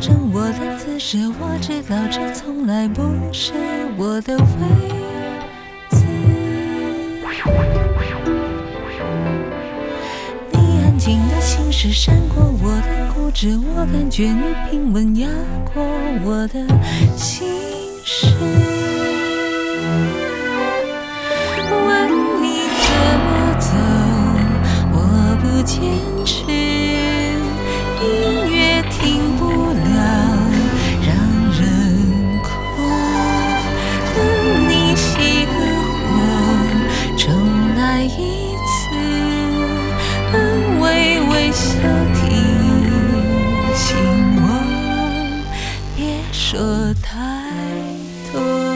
整我的姿势，我知道这从来不是我的位置。你安静的心事闪过我的固执，我感觉你平稳压过我的心事。问你怎么走，我不坚持，音乐停不了，让人哭。等你熄个火，重来一次，安慰微笑提醒我，别说太多。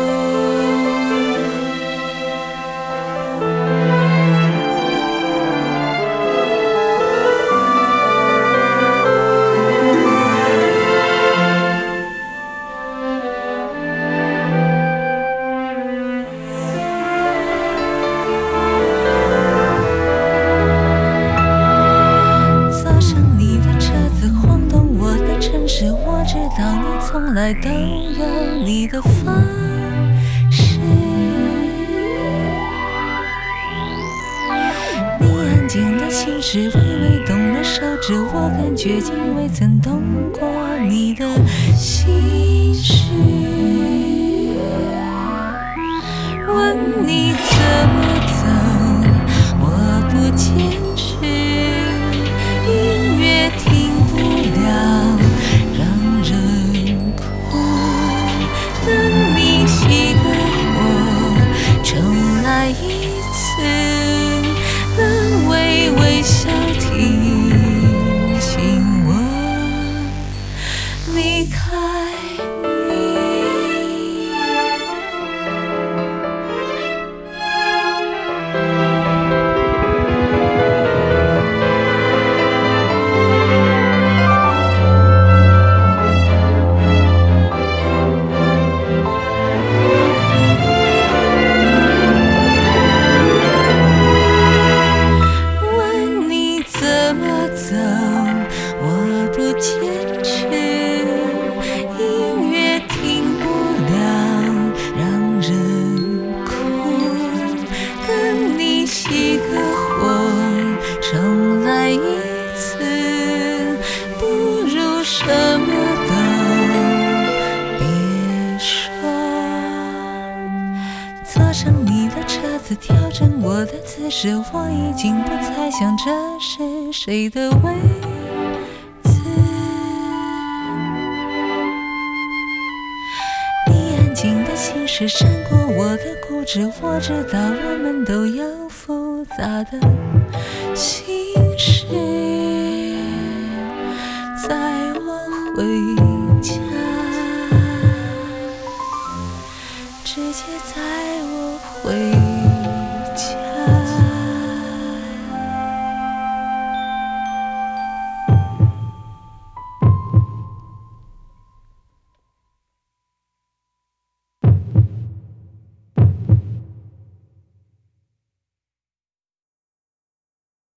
我知道你从来都有你的方式，你安静的心事微微动了手指，我感觉竟未曾动过你的心事。问你怎么走，我不坚持，音乐停不了，让人哭。等你熄个火，重来一次，能微笑提醒我离开你。我不坚持，音乐停不了，让人哭。等你熄个火，重来一次，不如什么都别说。坐上你的车子，调整我的姿势，我已经不再想这是谁的位置。你安静的心事闪过我的固执，我知道我们都有复杂的心事。